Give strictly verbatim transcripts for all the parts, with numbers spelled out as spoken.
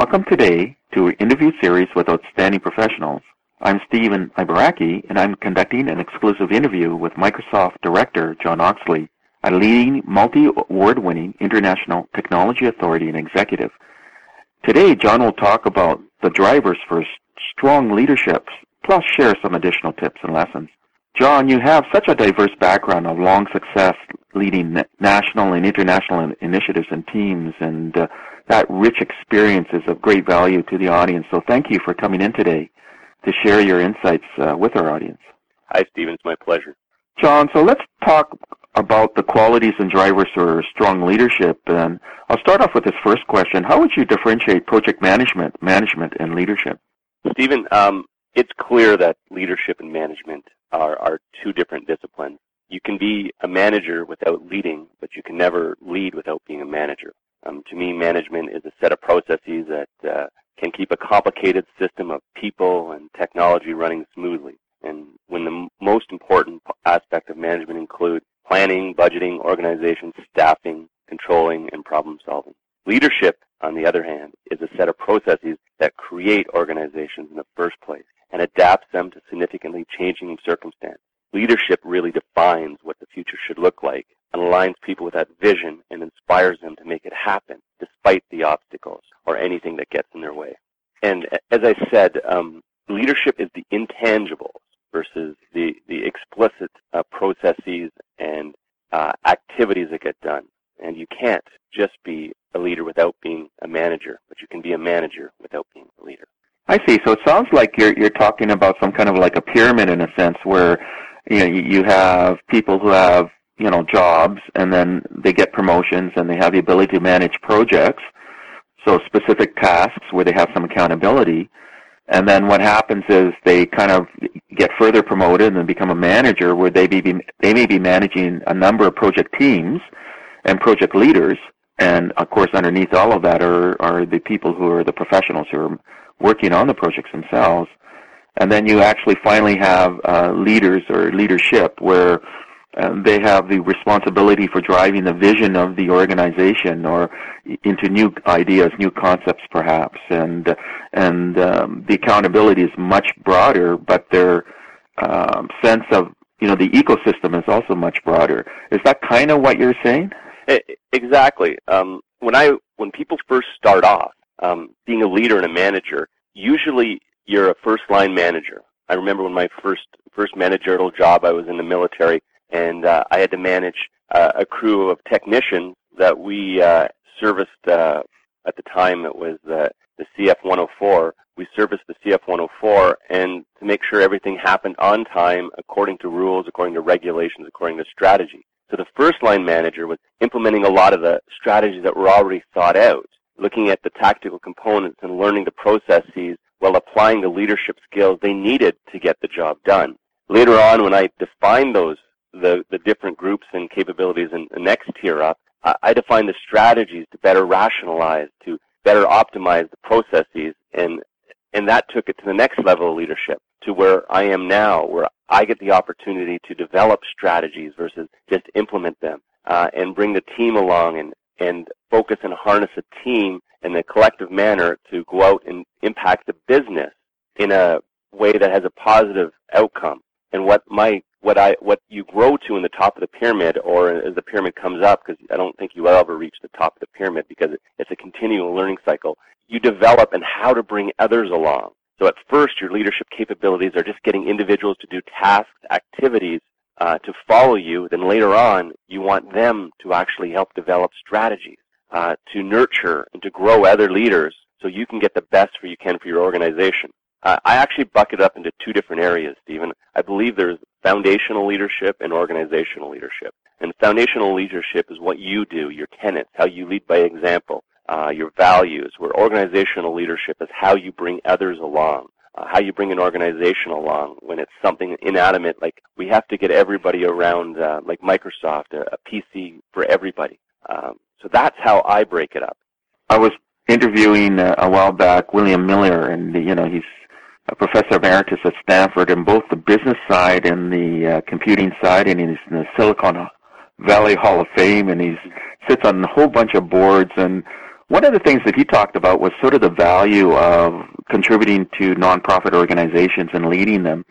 Welcome today to an interview series with outstanding professionals. I'm Stephen Ibaraki, and I'm conducting an exclusive interview with Microsoft Director John Oxley, a leading multi-award-winning international technology authority and executive. Today, John will talk about the drivers for strong leadership, plus share some additional tips and lessons. John, you have such a diverse background of long success leading national and international initiatives and teams, and uh, that rich experience is of great value to the audience. So thank you for coming in today to share your insights uh, with our audience. Hi, Stephen. It's my pleasure. John, so let's talk about the qualities and drivers for strong leadership. And I'll start off with this first question. How would you differentiate project management, management, and leadership? Stephen, um, it's clear that leadership and management are, are two different disciplines. You can be a manager without leading, but you can never lead without being a manager. Um, to me, management is a set of processes that uh, can keep a complicated system of people and technology running smoothly. And when the m- most important aspect of management include planning, budgeting, organization, staffing, controlling, and problem solving. Leadership, on the other hand, is a set of processes that create organizations in the first place and adapts them to significantly changing circumstances. Leadership really defines what the future should look like and aligns people with that vision and inspires them to make it happen despite the obstacles or anything that gets in their way. And as I said, um, leadership is the intangibles versus the, the explicit uh, processes and uh, activities that get done. And you can't just be a leader without being a manager, but you can be a manager without being a leader. I see. So it sounds like you're you're talking about some kind of like a pyramid in a sense, where you know you have people who have you know jobs, and then they get promotions, and they have the ability to manage projects, so specific tasks where they have some accountability. And then what happens is they kind of get further promoted and become a manager, where they be they may be managing a number of project teams and project leaders. And of course, underneath all of that are are the people who are the professionals who are working on the projects themselves. And then you actually finally have uh, leaders or leadership, where uh, they have the responsibility for driving the vision of the organization or into new ideas, new concepts perhaps. And and um, the accountability is much broader, but their um, sense of, you know, the ecosystem is also much broader. Is that kind of what you're saying? Exactly. Um, when I when people first start off, um, being a leader and a manager, usually you're a first-line manager. I remember when my first first managerial job, I was in the military, and uh, I had to manage uh, a crew of technicians that we uh, serviced. Uh, at the time, it was uh, the C F one oh four. We serviced the C F one oh four, and to make sure everything happened on time, according to rules, according to regulations, according to strategy. So the first-line manager was implementing a lot of the strategies that were already thought out, looking at the tactical components and learning the processes while applying the leadership skills they needed to get the job done. Later on, when I defined those, the, the different groups and capabilities in the next tier up, I, I defined the strategies to better rationalize, to better optimize the processes, and and that took it to the next level of leadership, to where I am now, where I get the opportunity to develop strategies versus just implement them, uh, and bring the team along and, and focus and harness a team in a collective manner to go out and impact the business in a way that has a positive outcome. And what my what I what you grow to in the top of the pyramid, or as the pyramid comes up, because I don't think you will ever reach the top of the pyramid because it's a continual learning cycle, you develop and how to bring others along. So at first, your leadership capabilities are just getting individuals to do tasks, activities, uh, to follow you. Then later on, you want them to actually help develop strategies, uh, to nurture and to grow other leaders so you can get the best for you can for your organization. Uh, I actually bucket up into two different areas, Stephen. I believe there's foundational leadership and organizational leadership. And foundational leadership is what you do, your tenets, how you lead by example. Uh, your values, where organizational leadership is how you bring others along, uh, how you bring an organization along when it's something inanimate, like we have to get everybody around, uh, like Microsoft, a, a P C for everybody. Um, so that's how I break it up. I was interviewing uh, a while back William Miller, and you know he's a professor emeritus at Stanford, and both the business side and the uh, computing side, and he's in the Silicon Valley Hall of Fame, and he sits on a whole bunch of boards. And one of the things that he talked about was sort of the value of contributing to nonprofit organizations and leading them.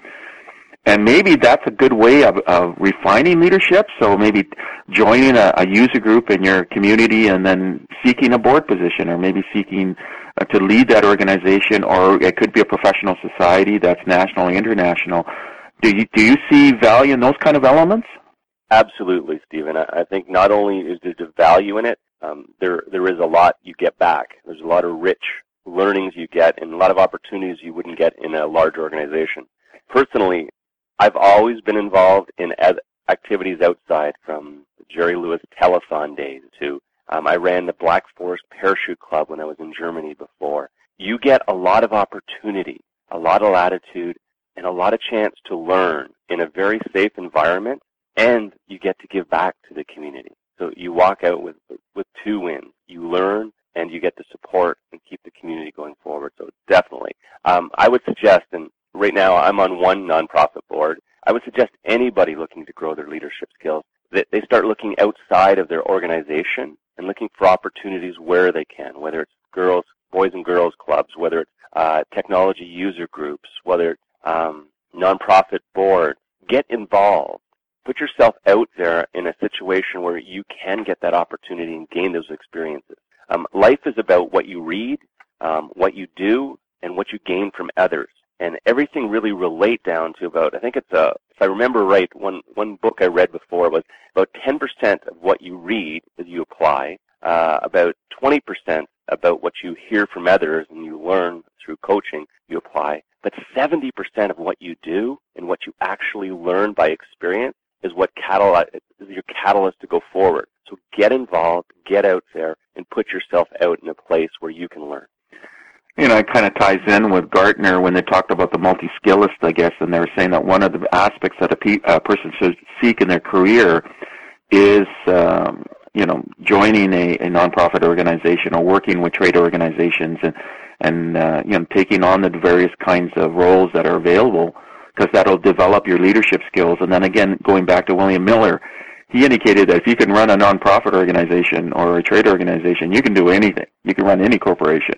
And maybe that's a good way of, of refining leadership. So maybe joining a, a user group in your community and then seeking a board position, or maybe seeking uh, to lead that organization, or it could be a professional society that's national or international. Do you, do you see value in those kind of elements? Absolutely, Stephen. I, I think not only is there the value in it, um, there there is a lot you get back. There's a lot of rich learnings you get and a lot of opportunities you wouldn't get in a large organization. Personally, I've always been involved in activities outside, from the Jerry Lewis telethon days to um, I ran the Black Forest Parachute Club when I was in Germany before. You get a lot of opportunity, a lot of latitude, and a lot of chance to learn in a very safe environment, and you get to give back to the community. So you walk out with with two wins. You learn, and you get to support and keep the community going forward. So definitely. Um, I would suggest, and right now I'm on one nonprofit board, I would suggest anybody looking to grow their leadership skills that they start looking outside of their organization and looking for opportunities where they can, whether it's girls, boys and girls clubs, whether it's uh, technology user groups, whether it's um, nonprofit boards. Get involved. Put yourself out there in a situation where you can get that opportunity and gain those experiences. Um, life is about what you read, um, what you do, and what you gain from others. And everything really relate down to about, I think it's a, if I remember right, one, one book I read before was about ten percent of what you read that you apply, uh, about twenty percent about what you hear from others and you learn through coaching, you apply. But seventy percent of what you do and what you actually learn by experience is what catalyze, is your catalyst to go forward. So get involved, get out there, and put yourself out in a place where you can learn. You know, it kind of ties in with Gartner when they talked about the multi-skillist, I guess, and they were saying that one of the aspects that a, pe- a person should seek in their career is, um, you know, joining a, a nonprofit organization or working with trade organizations and, and uh, you know, taking on the various kinds of roles that are available, because that'll develop your leadership skills. And then again, going back to William Miller, he indicated that if you can run a nonprofit organization or a trade organization, you can do anything. You can run any corporation.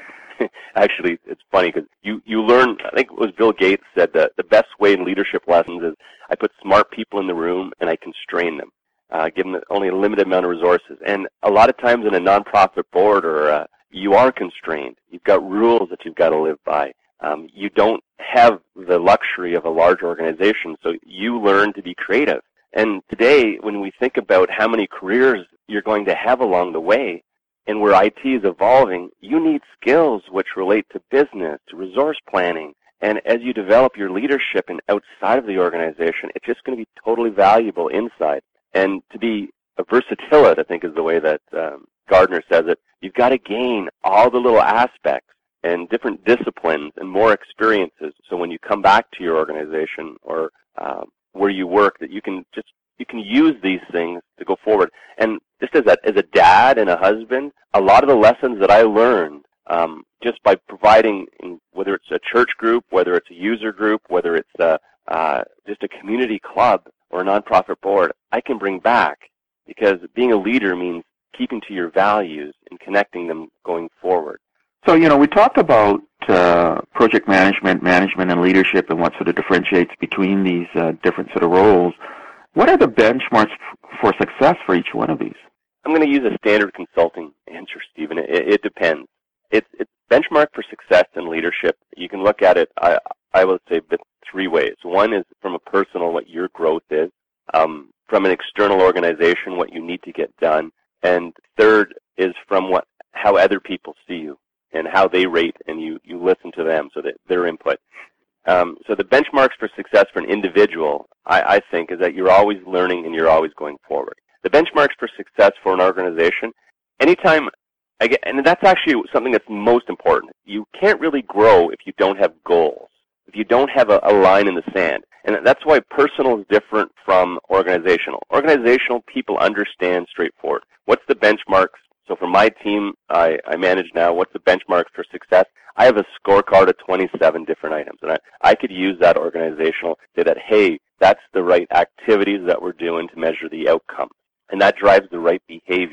Actually, it's funny because you, you learn, I think it was Bill Gates said that the best way in leadership lessons is I put smart people in the room and I constrain them, uh, give them only a limited amount of resources. And a lot of times in a nonprofit board, or uh, you are constrained. You've got rules that you've got to live by. Um, you don't have the luxury of a large organization, so you learn to be creative. And today, when we think about how many careers you're going to have along the way, and where I T is evolving, you need skills which relate to business, to resource planning. And as you develop your leadership and outside of the organization, it's just going to be totally valuable inside. And to be a versatility, I think is the way that um, Gardner says it, you've got to gain all the little aspects and different disciplines and more experiences. So when you come back to your organization or um, where you work, that you can just you can use these things to go forward. And just as a, as a dad and a husband, a lot of the lessons that I learned um, just by providing, whether it's a church group, whether it's a user group, whether it's a, uh, just a community club or a nonprofit board, I can bring back, because being a leader means keeping to your values and connecting them going forward. So, you know, we talked about uh, project management, management, and leadership and what sort of differentiates between these uh, different sort of roles. What are the benchmarks f- for success for each one of these? I'm going to use a standard consulting answer, Stephen. It, it depends. It's, it's benchmark for success in leadership. You can look at it, I, I would say, three ways. One is from a personal, what your growth is. Um, from an external organization, what you need to get done. And third is from what how other people see you and how they rate, and you, you listen to them, so that their input. Um, so the benchmarks for success for an individual, I, I think, is that you're always learning and you're always going forward. The benchmarks for success for an organization, anytime, I get, and that's actually something that's most important. You can't really grow if you don't have goals, if you don't have a, a line in the sand. And that's why personal is different from organizational. Organizational, people understand straightforward. What's the benchmarks? So for my team I, I manage now, what's the benchmarks for success? I have a scorecard of twenty-seven different items, and I, I could use that organizational, say that, hey, that's the right activities that we're doing to measure the outcome, and that drives the right behavior.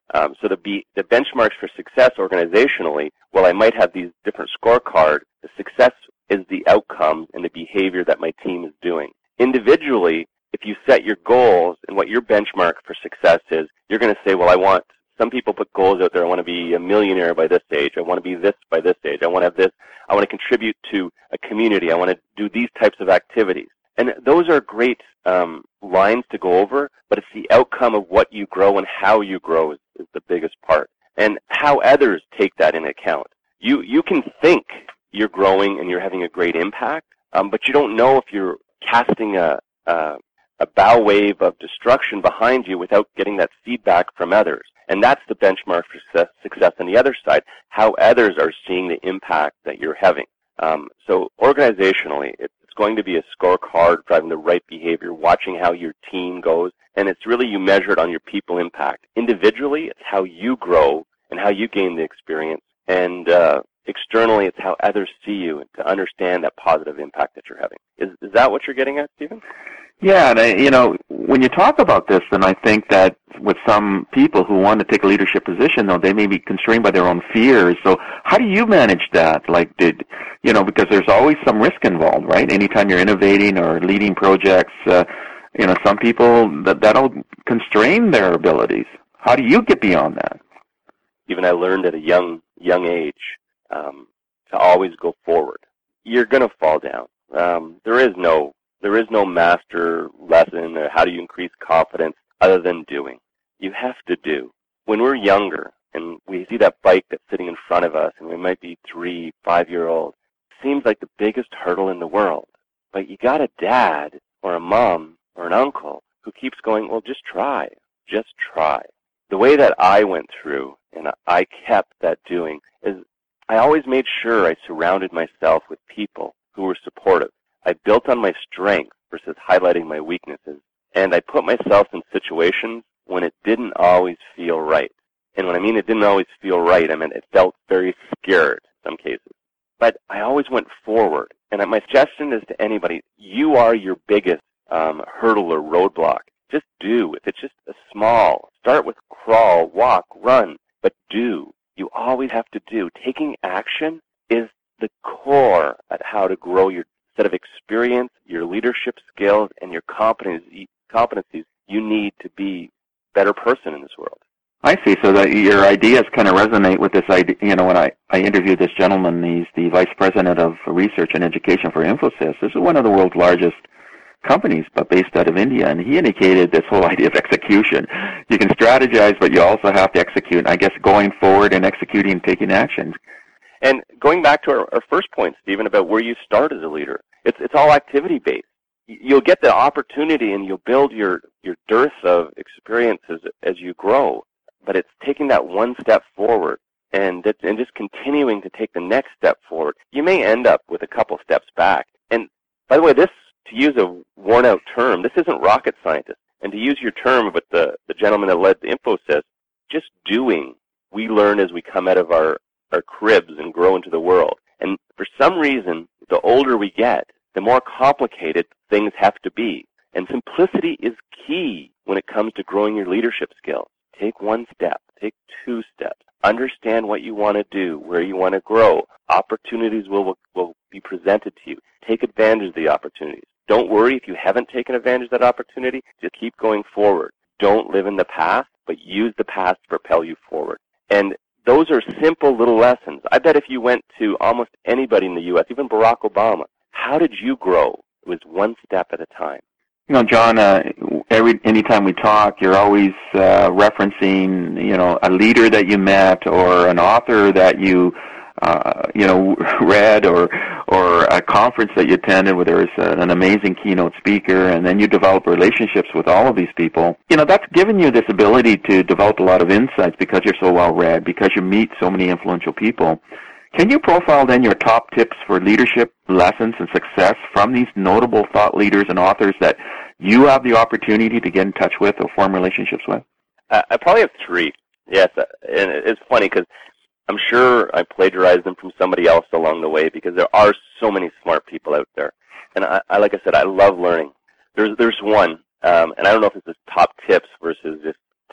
Um, so the, be, the benchmarks for success organizationally, while I might have these different scorecards, the success is the outcome and the behavior that my team is doing. Individually, if you set your goals and what your benchmark for success is, you're going to say, well, I want, some people put goals out there, I want to be a millionaire by this age, I want to be this by this age, I want to have this, I want to contribute to a community, I want to do these types of activities. And those are great um, lines to go over, but it's the outcome of what you grow and how you grow is, is the biggest part. And how others take that into account. You you can think you're growing and you're having a great impact, um, but you don't know if you're casting a, a a bow wave of destruction behind you without getting that feedback from others. And that's the benchmark for success, success on the other side, how others are seeing the impact that you're having. Um, so organizationally, it's going to be a scorecard driving the right behavior, watching how your team goes, and it's really you measure it on your people impact. Individually, it's how you grow and how you gain the experience, and uh, externally, it's how others see you and to understand that positive impact that you're having. Is, is that what you're getting at, Stephen? Yeah, and I, you know, when you talk about this, then I think that with some people who want to take a leadership position, though, they may be constrained by their own fears. So how do you manage that? Like, did, you know, because there's always some risk involved, right? Anytime you're innovating or leading projects, uh, you know, some people, that, that'll constrain their abilities. How do you get beyond that? Even I learned at a young, young age um, to always go forward. You're going to fall down. Um, there is no There is no master lesson or how do you increase confidence other than doing. You have to do. When we're younger and we see that bike that's sitting in front of us and we might be three, five-year-old, it seems like the biggest hurdle in the world. But you got a dad or a mom or an uncle who keeps going, well, just try. Just try. The way that I went through and I kept that doing is I always made sure I surrounded myself with people who were supportive. I built on my strengths versus highlighting my weaknesses, and I put myself in situations when it didn't always feel right. And when I mean it didn't always feel right, I mean it felt very scared in some cases. But I always went forward, and my suggestion is to anybody, you are your biggest um, hurdle or roadblock. Just do. If it's just a small, start with crawl, walk, run, but do. You always have to do. Taking action is the core at how to grow your set of experience, your leadership skills, and your competencies, competencies you need to be a better person in this world. I see. So that your ideas kind of resonate with this idea. You know, when I, I interviewed this gentleman, he's the vice president of research and education for Infosys. This is one of the world's largest companies, but based out of India, and he indicated this whole idea of execution. You can strategize, but you also have to execute. And I guess going forward and executing and taking action. And going back to our, our first point, Stephen, about where you start as a leader, it's it's all activity-based. You'll get the opportunity and you'll build your, your dearth of experiences as you grow, but it's taking that one step forward and, that, and just continuing to take the next step forward. You may end up with a couple steps back. And by the way, this, to use a worn-out term, this isn't rocket scientist. And to use your term with the, the gentleman that led the Infosys, just doing. We learn as we come out of our our cribs and grow into the world. And for some reason, the older we get, the more complicated things have to be. And simplicity is key when it comes to growing your leadership skills. Take one step. Take two steps. Understand what you want to do, where you want to grow. Opportunities will, will be presented to you. Take advantage of the opportunities. Don't worry if you haven't taken advantage of that opportunity. Just keep going forward. Don't live in the past, but use the past to propel you forward. And those are simple little lessons. I bet if you went to almost anybody in the U S, even Barack Obama, how did you grow? It was one step at a time. You know, John, uh, every anytime we talk, you're always uh, referencing, you know, a leader that you met or an author that you, uh, you know, read or or a conference that you attended where there was an amazing keynote speaker, and then you develop relationships with all of these people. You know, that's given you this ability to develop a lot of insights because you're so well read, because you meet so many influential people. Can you profile then your top tips for leadership lessons and success from these notable thought leaders and authors that you have the opportunity to get in touch with or form relationships with? Uh, I probably have three. Yes, and it's funny because I'm sure I plagiarized them from somebody else along the way because there are so many smart people out there. And I, I like I said, I love learning. There's there's one, um, and I don't know if this is top tips versus just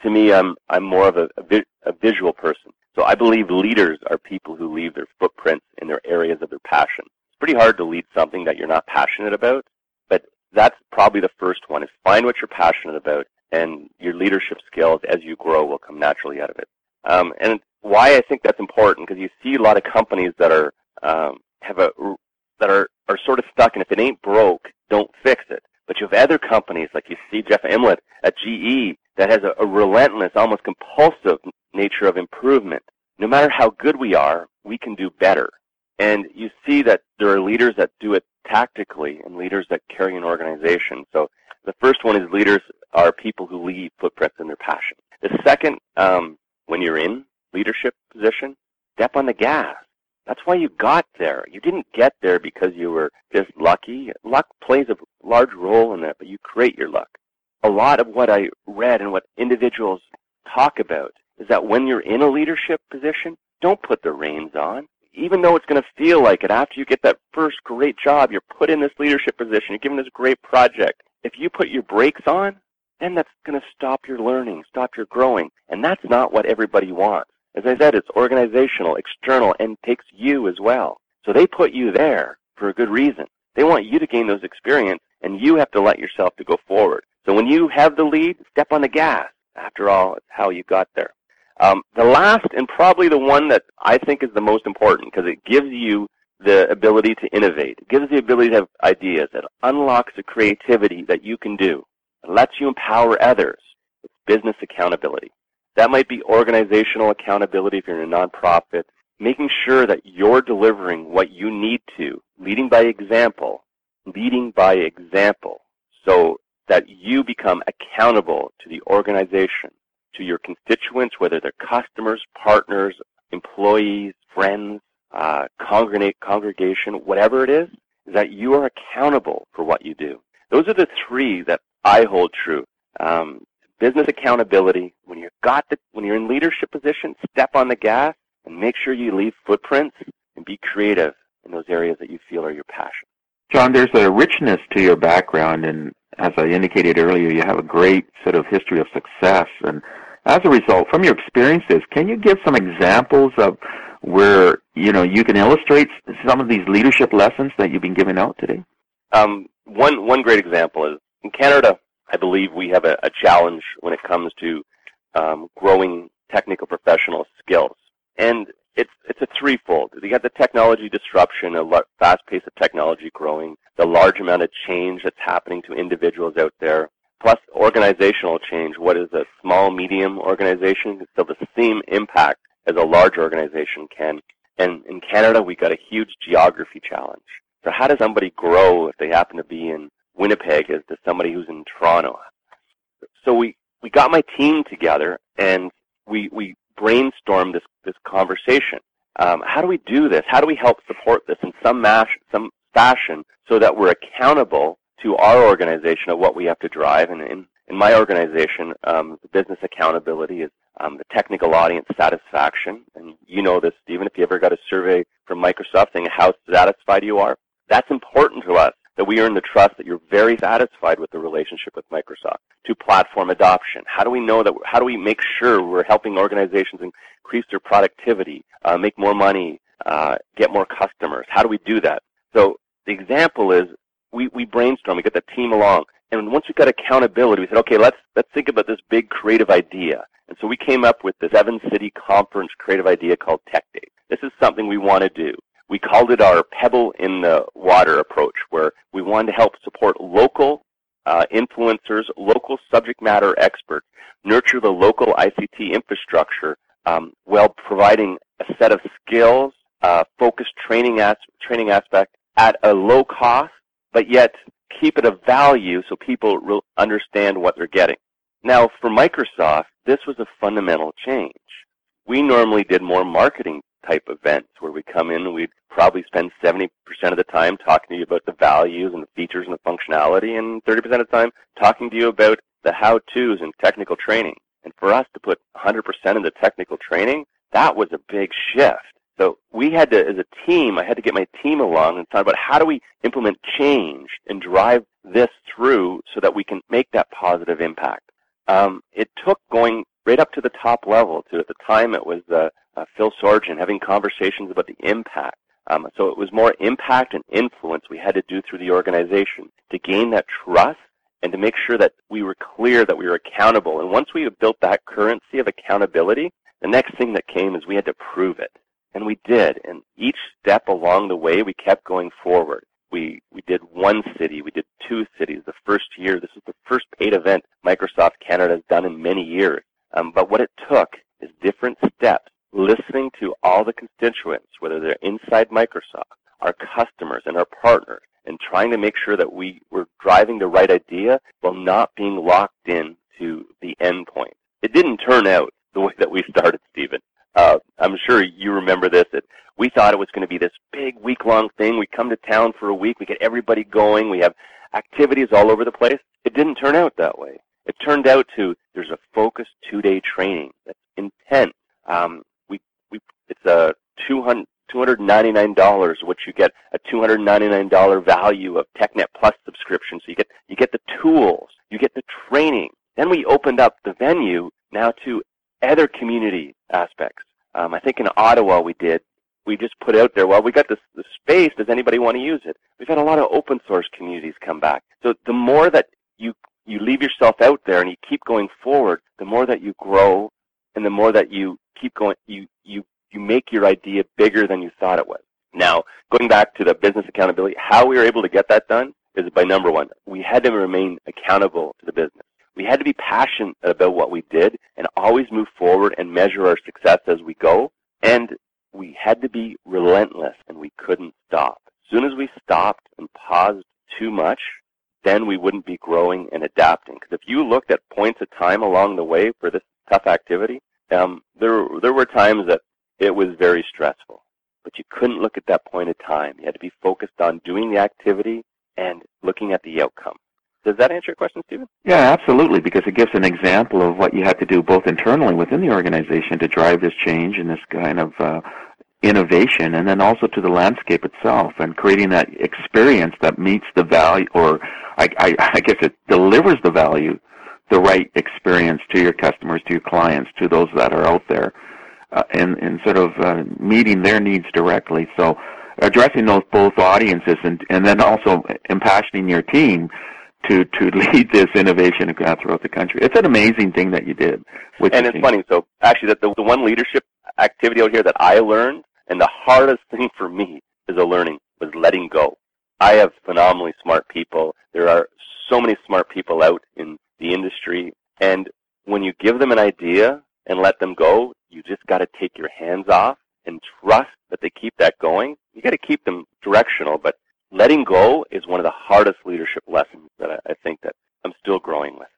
to me, I'm I'm more of a, a, vi- a visual person. So I believe leaders are people who leave their footprints in their areas of their passion. It's pretty hard to lead something that you're not passionate about, but that's probably the first one, is find what you're passionate about, and your leadership skills as you grow will come naturally out of it. Um, and why I think that's important, because you see a lot of companies that are um, have a that are, are sort of stuck, and if it ain't broke, don't fix it. But you have other companies, like you see Jeff Imlett at G E, that has a, a relentless, almost compulsive nature of improvement. No matter how good we are, we can do better. And you see that there are leaders that do it tactically and leaders that carry an organization. So the first one is leaders are people who leave footprints in their passion. The second, um, when you're in leadership position, step on the gas. That's why you got there. You didn't get there because you were just lucky. Luck plays a large role in that, but you create your luck. A lot of what I read and what individuals talk about is that when you're in a leadership position, don't put the reins on. Even though it's going to feel like it after you get that first great job, you're put in this leadership position, you're given this great project. If you put your brakes on, then that's going to stop your learning, stop your growing. And that's not what everybody wants. As I said, it's organizational, external, and takes you as well. So they put you there for a good reason. They want you to gain those experience, and you have to let yourself to go forward. So when you have the lead, step on the gas. After all, it's how you got there. Um, the last, and probably the one that I think is the most important, because it gives you the ability to innovate. It gives you the ability to have ideas. It unlocks the creativity that you can do. It lets you empower others. It's business accountability. That might be organizational accountability if you're in a nonprofit, making sure that you're delivering what you need to, leading by example, leading by example, so that you become accountable to the organization, to your constituents, whether they're customers, partners, employees, friends, uh, congregate, congregation, whatever it is, is that you are accountable for what you do. Those are the three that I hold true. Um, business accountability, when you've got the, when you're in leadership position, step on the gas and make sure you leave footprints and be creative in those areas that you feel are your passion. John, there's a richness to your background, and as I indicated earlier, you have a great sort of history of success. And as a result, from your experiences, can you give some examples of where, you know, you can illustrate some of these leadership lessons that you've been giving out today? Um, one one great example is in Canada. I believe we have a, a challenge when it comes to um, growing technical professional skills, and it's it's a threefold. You got the technology disruption, a fast pace of technology growing, the large amount of change that's happening to individuals out there, plus organizational change. What is a small, medium organization can still the same impact as a large organization can. And in Canada, we got a huge geography challenge. So how does somebody grow if they happen to be in Winnipeg as to somebody who's in Toronto? So we, we got my team together and we we brainstormed this, this conversation. Um, how do we do this? How do we help support this in some mash, some fashion so that we're accountable to our organization of what we have to drive? And in, in my organization, um, the business accountability is um, the technical audience satisfaction. And you know this, Stephen, if you ever got a survey from Microsoft saying how satisfied you are, that's important to us, that we earn the trust that you're very satisfied with the relationship with Microsoft. To platform adoption, how do we know that, how do we make sure we're helping organizations increase their productivity, uh, make more money, uh, get more customers? How do we do that? So the example is we, we brainstorm, we get the team along, and once we got accountability, we said, okay, let's, let's think about this big creative idea. And so we came up with the seven-city conference creative idea called Tech Day. This is something we want to do. We called it our pebble in the water approach, where we wanted to help support local uh, influencers, local subject matter experts, nurture the local I C T infrastructure um, while providing a set of skills, uh, focused training, as- training aspect at a low cost, but yet keep it of value so people re- understand what they're getting. Now, for Microsoft, this was a fundamental change. We normally did more marketing type events where we come in and we'd probably spend seventy percent of the time talking to you about the values and the features and the functionality, and thirty percent of the time talking to you about the how-tos and technical training. And for us to put one hundred percent of the technical training, that was a big shift. So we had to, as a team, I had to get my team along and talk about how do we implement change and drive this through so that we can make that positive impact. Um, it took going right up to the top level. To at the time, it was uh, uh, Phil Sorgen having conversations about the impact. Um, so it was more impact and influence we had to do through the organization to gain that trust and to make sure that we were clear that we were accountable. And once we had built that currency of accountability, the next thing that came is we had to prove it. And we did. And each step along the way, we kept going forward. We we did one city. We did two cities. The first year, this was the first paid event Microsoft Canada has done in many years. Um, but what it took is different steps, listening to all the constituents, whether they're inside Microsoft, our customers, and our partners, and trying to make sure that we were driving the right idea while not being locked in to the end point. It didn't turn out the way that we started, Stephen. Uh, I'm sure you remember this, that we thought it was going to be this big week-long thing. We come to town for a week. We get everybody going. We have activities all over the place. It didn't turn out that way. It turned out to there's a focused two-day training that's intense. Um, we, we, it's a two hundred ninety-nine dollars, which you get a two hundred ninety-nine dollars value of TechNet Plus subscription. So you get you get the tools, you get the training. Then we opened up the venue now to other community aspects. Um, I think in Ottawa we did. We just put out there, well, we got this, this space. Does anybody want to use it? We've had a lot of open source communities come back. So the more that you you leave yourself out there and you keep going forward, the more that you grow, and the more that you keep going, you you you make your idea bigger than you thought it was. Now, going back to the business accountability, how we were able to get that done is by number one, we had to remain accountable to the business. We had to be passionate about what we did and always move forward and measure our success as we go. And we had to be relentless, and we couldn't stop. As soon as we stopped and paused too much, then we wouldn't be growing and adapting. Because if you looked at points of time along the way for this tough activity, um, there there were times that it was very stressful. But you couldn't look at that point of time. You had to be focused on doing the activity and looking at the outcome. Does that answer your question, Stephen? Yeah, absolutely, because it gives an example of what you had to do both internally within the organization to drive this change and this kind of uh, innovation, and then also to the landscape itself and creating that experience that meets the value, or I, I, I guess it delivers the value, the right experience to your customers, to your clients, to those that are out there, uh, and, and sort of uh, meeting their needs directly. So addressing those both audiences and, and then also impassioning your team to, to lead this innovation throughout the country. It's an amazing thing that you did. And it's team. funny. So actually, that the, the one leadership activity out here that I learned, and the hardest thing for me as a learning, was letting go. I have phenomenally smart people. There are so many smart people out in the industry. And when you give them an idea and let them go, you just got to take your hands off and trust that they keep that going. You got to keep them directional, but letting go is one of the hardest leadership lessons that I, I think that I'm still growing with.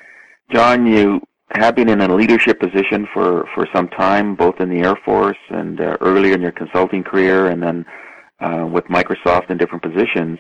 John, you have been in a leadership position for, for some time, both in the Air Force and uh, earlier in your consulting career, and then uh, with Microsoft in different positions.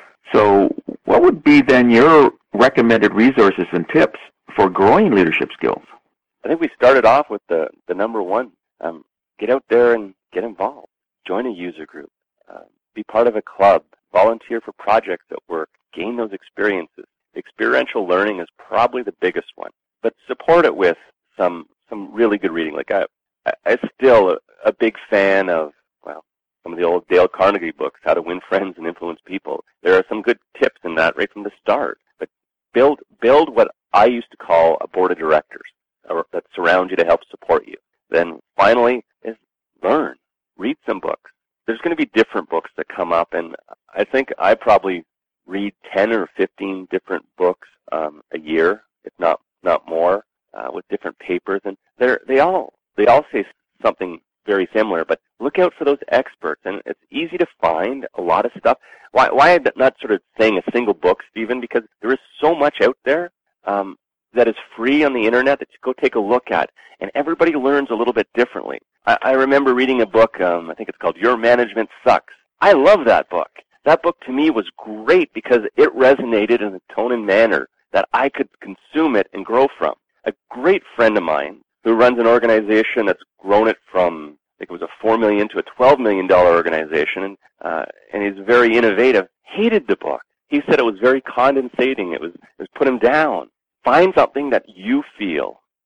So what would be then your recommended resources and tips for growing leadership skills? I think we started off with the, the number one. Um, get out there and get involved. Join a user group. Uh, be part of a club. Volunteer for projects that work. Gain those experiences. Experiential learning is probably the biggest one. But support it with some some really good reading. Like I, I, I'm still a, a big fan of, well, some of the old Dale Carnegie books, How to Win Friends and Influence People. There are some good tips in that right from the start. But build build what I used to call a board of directors that surround you to help support you. Then finally is learn. Read some books. There's going to be different books that come up, and I think I probably read ten or fifteen different books um, a year, if not not more, uh, with different papers, and they're they all they all say something very similar. But look out for those experts, and it's easy to find a lot of stuff. Why why am I not sort of saying a single book, Stephen? Because there is so much out there um, that is free on the internet that you go take a look at, and everybody learns a little bit differently. I, I remember reading a book. Um, I think it's called Your Management Sucks. I love that book. That book to me was great because it resonated in a tone and manner that I could consume it and grow from. A great friend of mine who runs an organization that's grown it from, I think it was a four million dollars to a twelve million dollars organization, and, uh, and he's very innovative, hated the book. He said it was very condensating. It was, it was put him down. Find something that you feel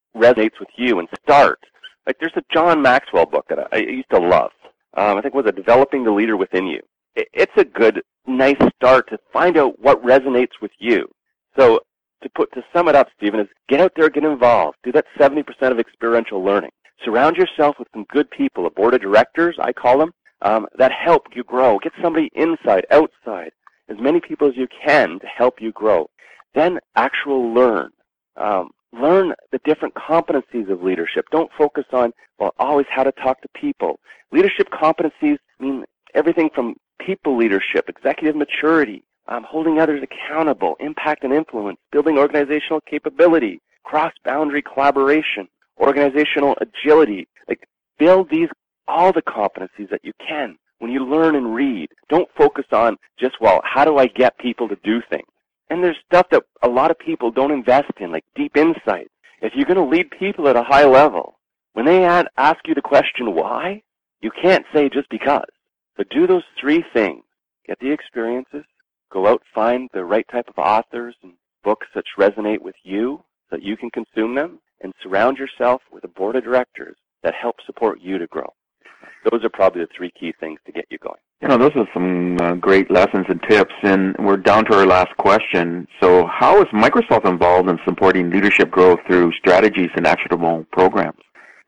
resonates with you and start. Like there's a John Maxwell book that I, I used to love. Um, I think it was a Developing the Leader Within You. It, it's a good, nice start to find out what resonates with you. So to put to sum it up, Stephen, is get out there, get involved. Do that seventy percent of experiential learning. Surround yourself with some good people, a board of directors, I call them, um, that help you grow. Get somebody inside, outside, as many people as you can to help you grow. Then actual learn. Um, learn the different competencies of leadership. Don't focus on, well, always how to talk to people. Leadership competencies mean everything from people leadership, executive maturity, um, holding others accountable, impact and influence, building organizational capability, cross-boundary collaboration, organizational agility. Like, build these, all the competencies that you can. When you learn and read, don't focus on just, well, how do I get people to do things? And there's stuff that a lot of people don't invest in, like deep insight. If you're going to lead people at a high level, when they ask you the question why, you can't say just because. So do those three things. Get the experiences, go out, find the right type of authors and books that resonate with you so that you can consume them, and surround yourself with a board of directors that help support you to grow. Those are probably the three key things to get you going. You know, those are some uh, great lessons and tips, and we're down to our last question. So how is Microsoft involved in supporting leadership growth through strategies and actionable programs?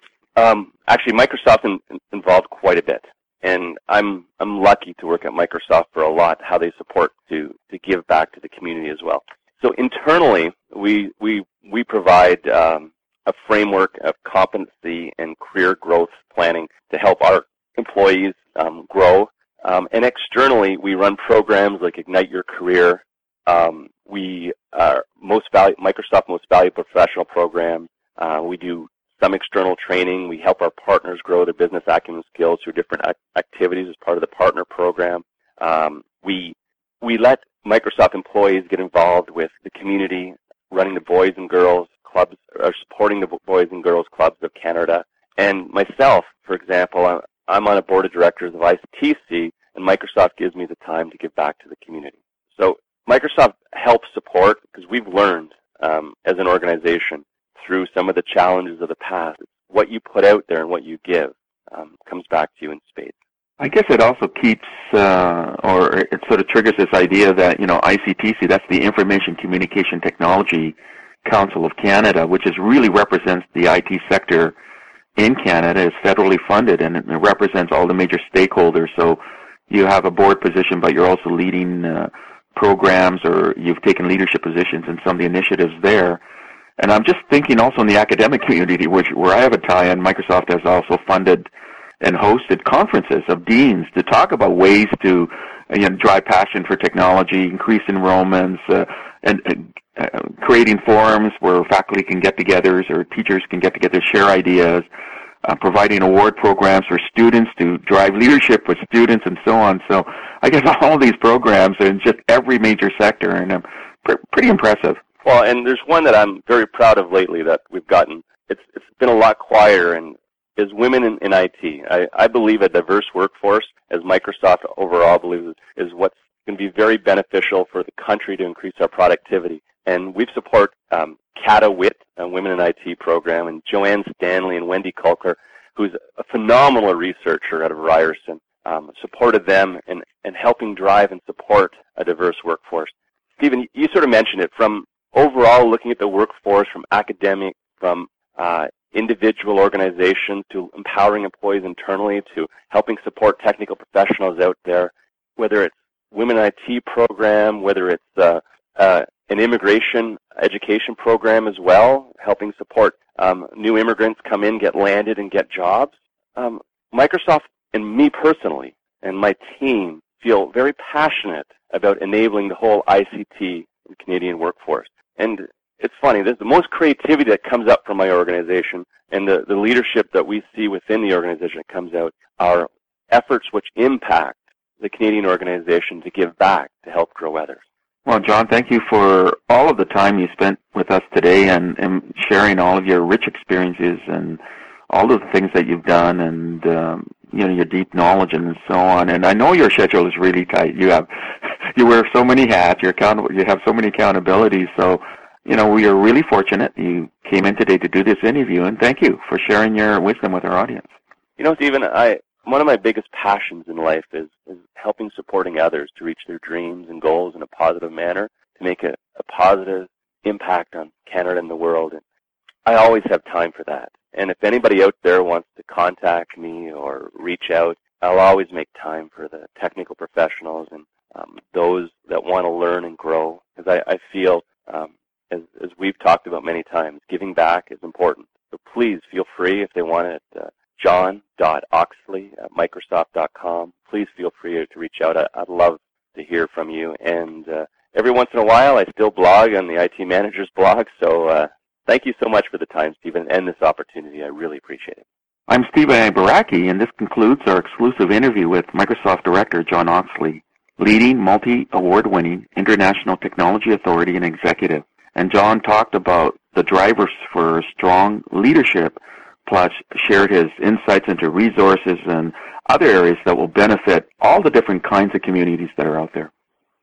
Um, actually, Microsoft in, in, involved quite a bit, and I'm I'm lucky to work at Microsoft for a lot, how they support to, to give back to the community as well. So internally, we we we provide um, a framework of competency and career growth planning to help our employees um, grow. Um, and externally, we run programs like Ignite Your Career. Um, we are most valu- Microsoft Most Valuable Professional program. Uh, we do some external training. We help our partners grow their business acumen skills through different ac- activities as part of the partner program. Um, we we let Microsoft employees get involved with the community, running the Boys and Girls Clubs, or supporting the Boys and Girls Clubs of Canada. And myself, for example, I'm on a board of directors of I T C, and Microsoft gives me the time to give back to the community. So Microsoft helps support, because we've learned um, as an organization through some of the challenges of the past, what you put out there and what you give um, comes back to you in spades. I guess it also keeps, uh, or it sort of triggers this idea that, you know, I C T C, that's the Information Communication Technology Council of Canada, which is really represents the I T sector in Canada, is federally funded, and it represents all the major stakeholders. So you have a board position, but you're also leading uh, programs, or you've taken leadership positions in some of the initiatives there. And I'm just thinking also in the academic community, which where I have a tie-in, Microsoft has also funded and hosted conferences of deans to talk about ways to, you know, drive passion for technology, increase enrollments, uh, and uh, creating forums where faculty can get together or teachers can get together, share ideas, uh, providing award programs for students to drive leadership with students and so on. So I guess all these programs are in just every major sector, and um, pr- pretty impressive. Well, and there's one that I'm very proud of lately that we've gotten. It's It's been a lot quieter, and is women in, in I T. I, I believe a diverse workforce, as Microsoft overall believes, is what's going to be very beneficial for the country to increase our productivity. And we've supported um, Kata Witt, a Women in I T program, and Joanne Stanley and Wendy Kulker, who's a phenomenal researcher out of Ryerson, um, supported them in, in helping drive and support a diverse workforce. Stephen, you sort of mentioned it, from overall looking at the workforce, from academic, from uh, individual organizations, to empowering employees internally, to helping support technical professionals out there, whether it's Women in I T program, whether it's uh, uh, an immigration education program as well, helping support um, new immigrants come in, get landed, and get jobs. Um, Microsoft and me personally and my team feel very passionate about enabling the whole I C T and Canadian workforce. And it's funny, there's the most creativity that comes up from my organization, and the, the leadership that we see within the organization that comes out are efforts which impact the Canadian organization to give back to help grow others. Well, John, thank you for all of the time you spent with us today, and, and sharing all of your rich experiences and all of the things that you've done, and um, you know, your deep knowledge and so on. And I know your schedule is really tight. You have you wear so many hats. You're accountable. You have so many accountabilities. So you know, we are really fortunate you came in today to do this interview, and thank you for sharing your wisdom with our audience. You know, Stephen, I one of my biggest passions in life is, is helping, supporting others to reach their dreams and goals in a positive manner, to make a, a positive impact on Canada and the world. And I always have time for that. And if anybody out there wants to contact me or reach out, I'll always make time for the technical professionals and um, those that want to learn and grow. Because I, I feel, um, as, as we've talked about many times, giving back is important. So please feel free, if they want it, uh, john dot oxley at microsoft dot com. Please feel free to reach out. I, I'd love to hear from you. And uh, every once in a while, I still blog on the I T Manager's blog. So uh, thank you so much for the time, Stephen, and this opportunity. I really appreciate it. I'm Stephen Baraki, and this concludes our exclusive interview with Microsoft Director John Oxley, leading multi-award-winning international technology authority and executive. And John talked about the drivers for strong leadership, plus shared his insights into resources and other areas that will benefit all the different kinds of communities that are out there.